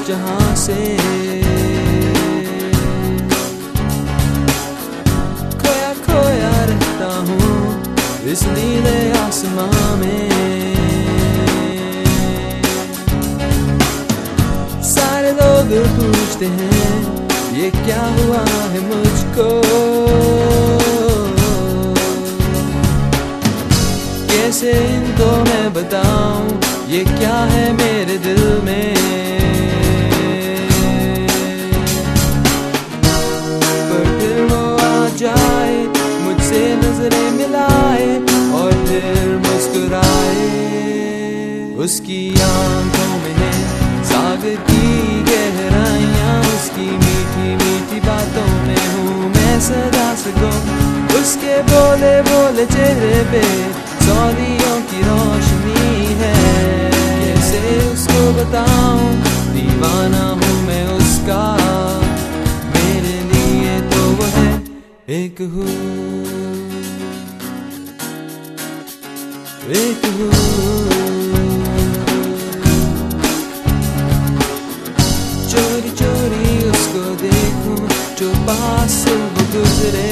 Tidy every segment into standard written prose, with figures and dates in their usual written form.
जहां से। खोया खोया रहता हूँ इस नीले आसमां में। सारे लोग पूछते हैं ये क्या हुआ है मुझको, कैसे इनको मैं बताऊं ये क्या है मेरे दिल में। पर फिर वो आ जाए, मुझसे नजरें मिलाए और फिर मुस्कुराए। उसकी आंखों में है सागर की गहराइयां, उसकी मीठी मीठी बातों में हूँ मैं सदा से गुम। उसके बोले बोले चेहरे पे सौदियों की रोशनी है, कैसे उसको बताऊं दीवाना हूँ मैं उसका। मेरे लिए तो वो है एक हूँ, एक हूँ। चोरी चोरी उसको देखूं जो पास से वो गुजरे,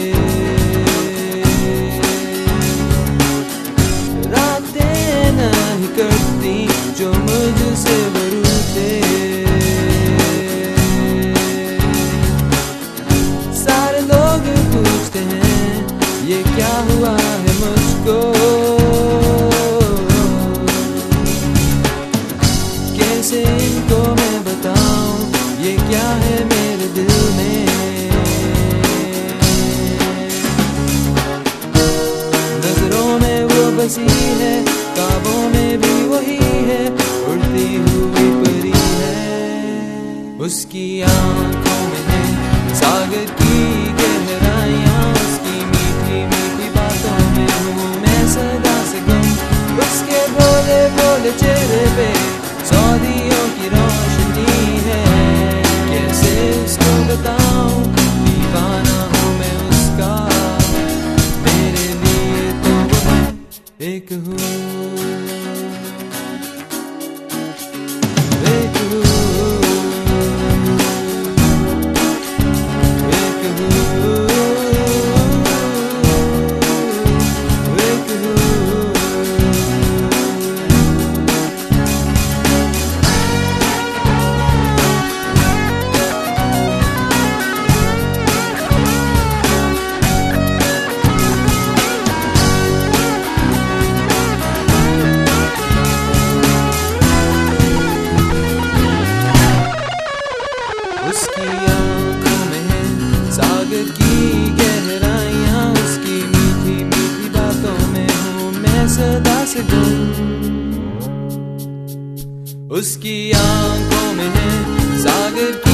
रातें नहीं करती जो मुझसे वो रूठे। सारे लोग पूछते हैं ये क्या हुआ है मुझको, कैसे इनको मैं बताऊं ये क्या है मेरे दिल में। नजरों में वो बसी है, ख्वाबों में भी वही है, उड़ती हुई परी है। उसकी आंखों में है सागर की गहराइयां, उसकी मीठी मीठी बातों में हूँ मैं सदा से गुम। उसके बोले बोले चेहरे पे सौदियों की रोशनी है, कैसे उसको बताऊं दीवाना हूँ मैं उसका। मेरे लिए तो वो है एक हूँ, एक हूँ, एक हूँ, एक हूँ। उसकी आंखों में है सागर की गहराइयां, उसकी मीठी मीठी बातों में हूँ मैं सदा से गुम। उसकी आंखों में है सागर की